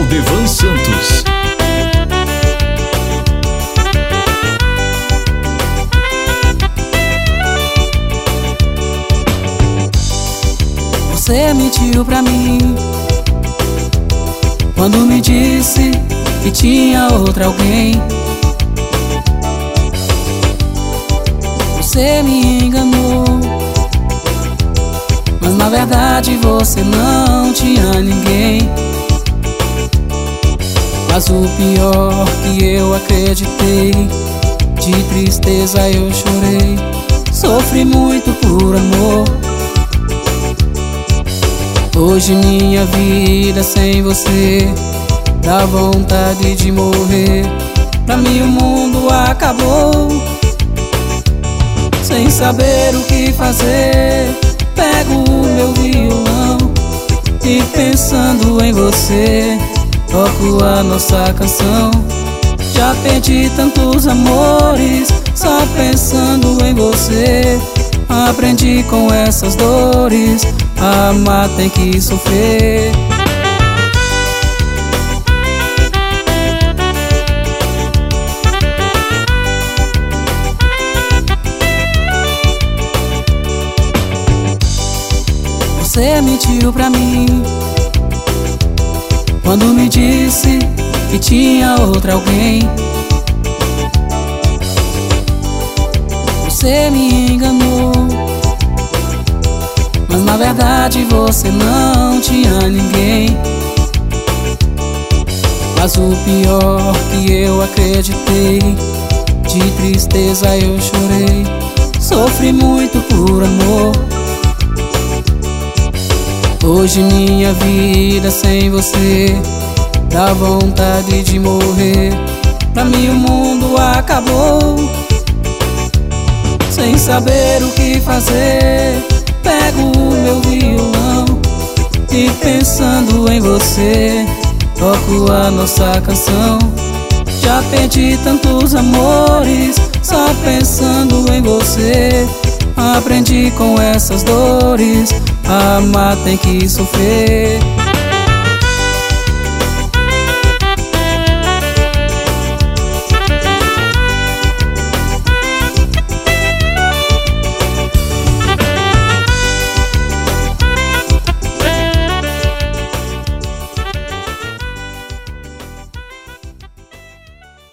Devan Santos. Você mentiu pra mim quando me disse que tinha outra alguém. Você me enganou, mas na verdade você não tinha ninguém. Mas o pior que eu acreditei, de tristeza eu chorei, sofri muito por amor. Hoje minha vida sem você dá vontade de morrer. Pra mim o mundo acabou. Sem saber o que fazer, pego o meu violão e pensando em você, toco a nossa canção. Já perdi tantos amores, só pensando em você. Aprendi com essas dores, amar tem que sofrer. Você mentiu pra mim quando me disse que tinha outra alguém. Você me enganou, mas na verdade você não tinha ninguém. Mas o pior que eu acreditei, de tristeza eu chorei, sofri muito por amor. Hoje minha vida sem você dá vontade de morrer. Pra mim o mundo acabou. Sem saber o que fazer, pego o meu violão e pensando em você, toco a nossa canção. Já perdi tantos amores, só pensando em você. Aprendi com essas dores, amar tem que sofrer.